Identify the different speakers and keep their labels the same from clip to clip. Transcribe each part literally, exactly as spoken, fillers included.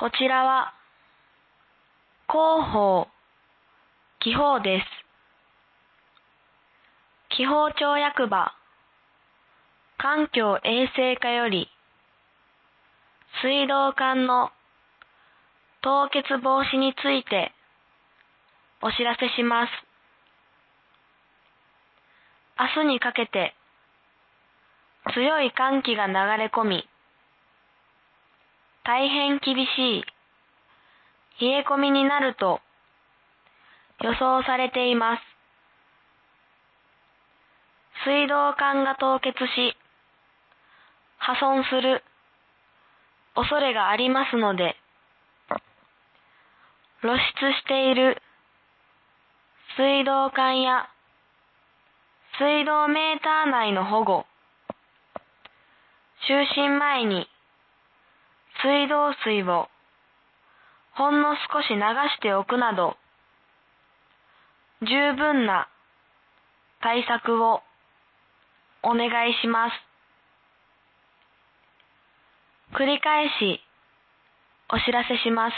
Speaker 1: こちらは広報気泡です。気泡町役場環境衛生課より水道管の凍結防止についてお知らせします。明日にかけて強い寒気が流れ込み、大変厳しい冷え込みになると予想されています。水道管が凍結し、破損する恐れがありますので、露出している水道管や水道メーター内の保護、就寝前に水道水をほんの少し流しておくなど、十分な対策をお願いします。繰り返しお知らせします。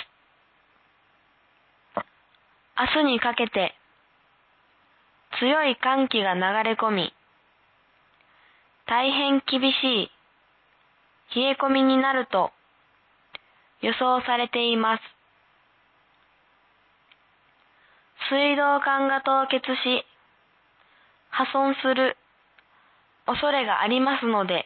Speaker 1: 明日にかけて強い寒気が流れ込み、大変厳しい冷え込みになると予想されています。水道管が凍結し、破損する恐れがありますので、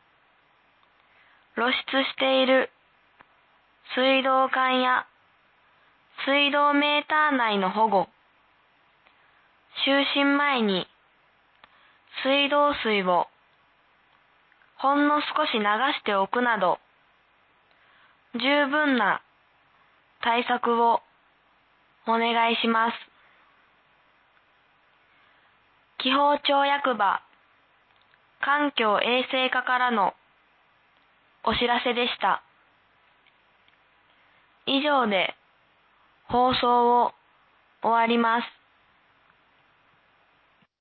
Speaker 1: 露出している水道管や水道メーター内の保護、就寝前に水道水をほんの少し流しておくなど、十分な対策をお願いします。気泡町役場環境衛生課からのお知らせでした。以上で放送を終わります。